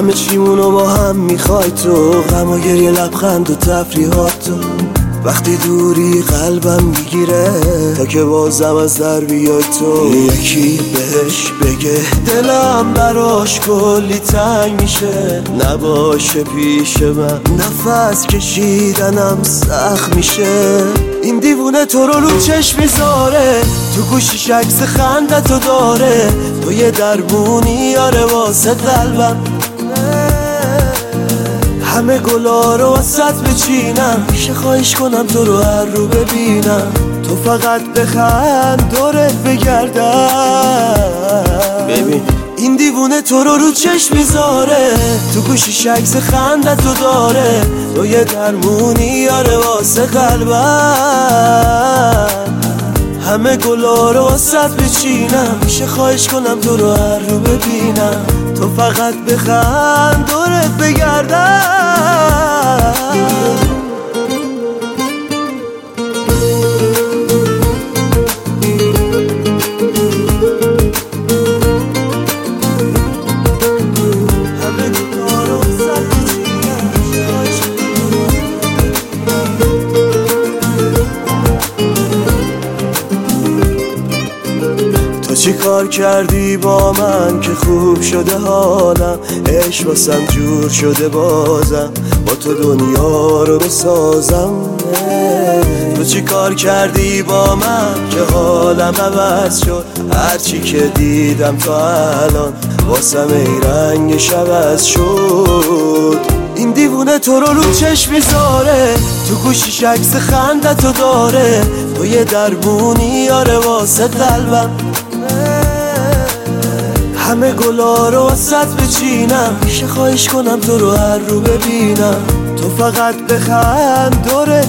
همه چیمونو با هم میخوای تو، غم و گریه، لبخند و تفریحات تو. وقتی دوری قلبم میگیره تا که بازم از در بیای تو. یکی بهش بگه دلم براش کلی تنگ میشه، نباشه پیش من نفس کشیدنم سخت میشه. این دیوونه تو رو چشم میذاره، تو گوشیش عکس خندتو داره، تو یه درمونی آره واسه قلبم. همه گلا رو وسط بچینم، میشه خواهش کنم تو رو هر رو ببینم، تو فقط بخند دورت بگردم. ببین این دیوونه تو رو چشم میذاره، تو گوشیش عکس خندتو داره، تو یه درمونی آره واسه قلبم. همه گلا رو وسط بچینم، میشه خواهش کنم تو رو هر رو ببینم، تو فقط بخند دورت بگردم. چی کار کردی با من که خوب شده حالم، عشق واسم جور شده بازم، با تو دنیا رو بسازم. تو چی کار کردی با من که حالم عوض شد، هرچی که دیدم تا الان واسم ای رنگش عوض شد. این دیوونه تو رو چشم میذاره، تو گوشیش عکس خندتو داره، تو یه درمونی آره واسه قلبم. همه گلا رو وسط بچینم، میشه خواهش کنم تو رو هر رو ببینم، تو فقط بخند دورت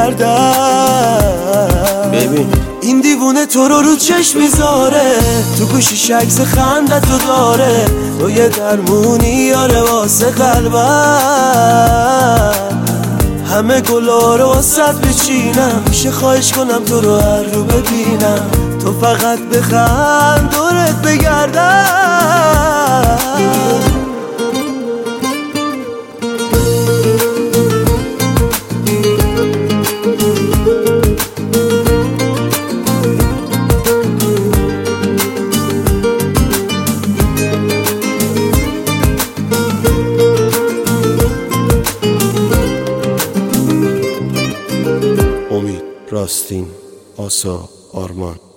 بگردم. ببین این دیوونه تو رو چشم میذاره، تو گوشیش عکس خندتو داره، تو یه درمونی آره واسه قلبم. همه گلا رو وسط بچینم، میشه خواهش کنم تو رو هر رو ببینم، تو فقط بخند دورت بگردم. امید، راستین، آسا، آرمان.